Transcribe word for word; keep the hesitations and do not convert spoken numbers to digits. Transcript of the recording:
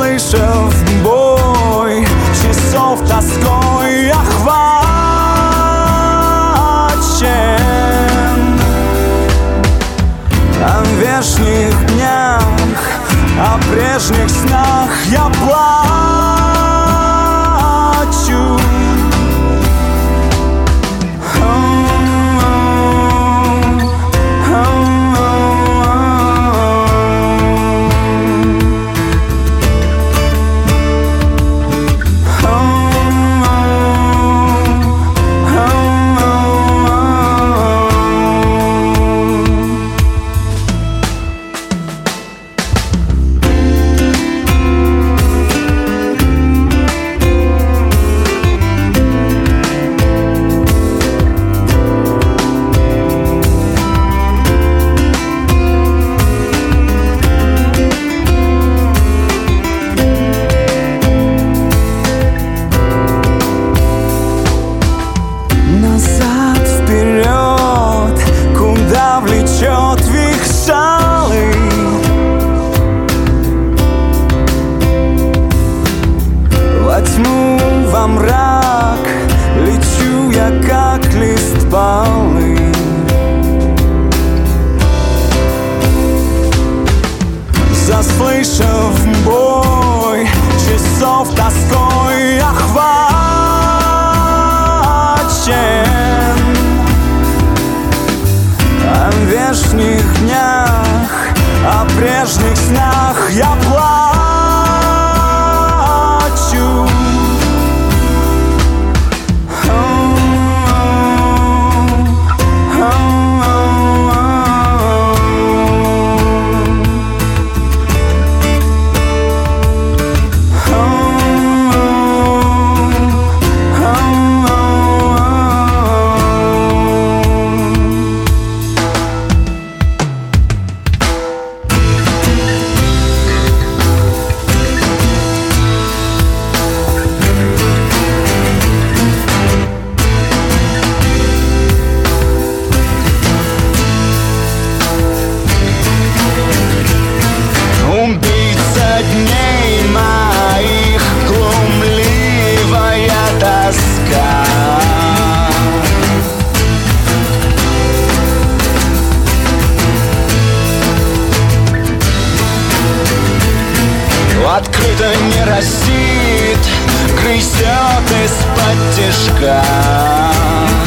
Заслышав бой часов тоской охвачен, о вешних днях, о прежних снах я плачу. Влечет вихсалы, во тьму, во мрак лечу я, как лист полы. Заслышав бой часов тоской охвачен, о вешних днях, о прежних снах я плачу. Убийца дней моих, глумливая тоска. Открыто не разит, грызет из-под тишка.